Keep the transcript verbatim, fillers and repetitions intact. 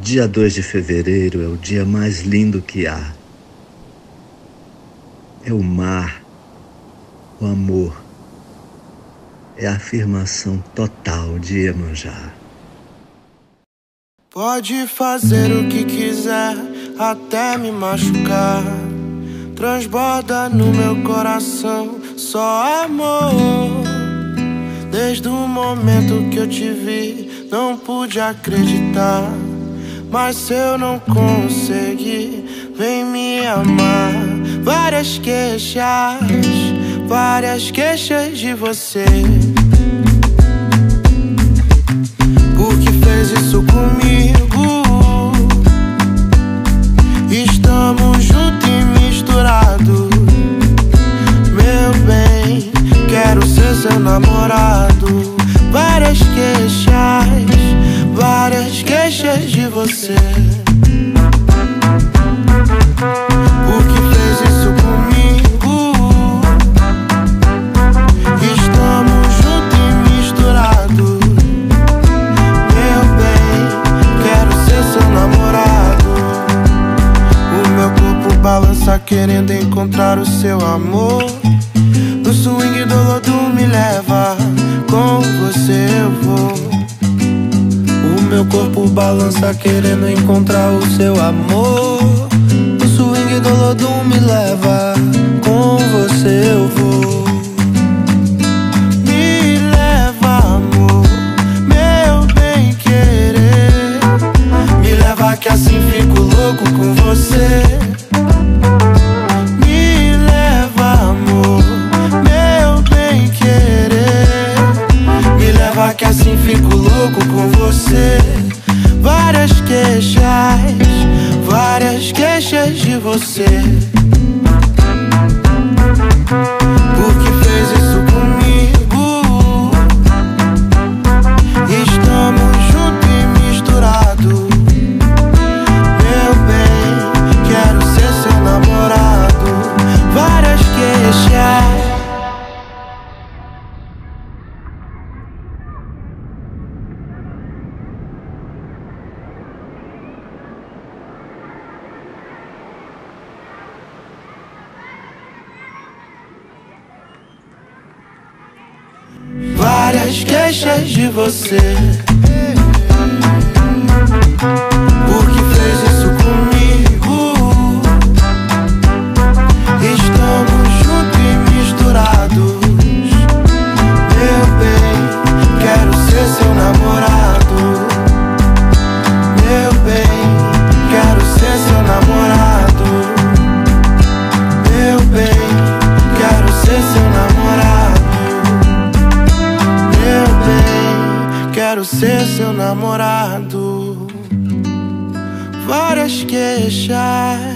Dia dois de fevereiro é o dia mais lindo que há. É o mar, o amor, é a afirmação total de Iemanjá. Pode fazer o que quiser, até me machucar. Transborda no meu coração só amor. Desde o momento que eu te vi, não pude acreditar. Mas se eu não conseguir, vem me amar. Várias queixas, várias queixas de você. Por que fez isso comigo? Estamos juntos e misturados. Meu bem, quero ser seu namorado. Várias queixas, várias queixas de você. Por que fez isso comigo? Estamos juntos e misturados. Meu bem, quero ser seu namorado. O meu corpo balança querendo encontrar o seu amor. No swing do lodo me leva, com você eu vou. O meu corpo balança querendo encontrar o seu amor. No swing do lodo me leva, com você eu vou. Me leva, amor, meu bem querer. Me leva que assim fico louco com você. Me leva, amor, meu bem querer. Me leva que assim fico louco com você. Várias queixas, várias queixas de você. Por que fez isso comigo? Estamos juntos e misturados. Meu bem, quero ser seu namorado. Várias queixas. Várias queixas de você. Por que fez isso comigo? Estamos juntos e misturados. Meu bem, quero ser seu namorado. Meu bem, quero ser seu namorado. Meu bem, quero ser seu namorado. Quero ser seu namorado. Várias queixas.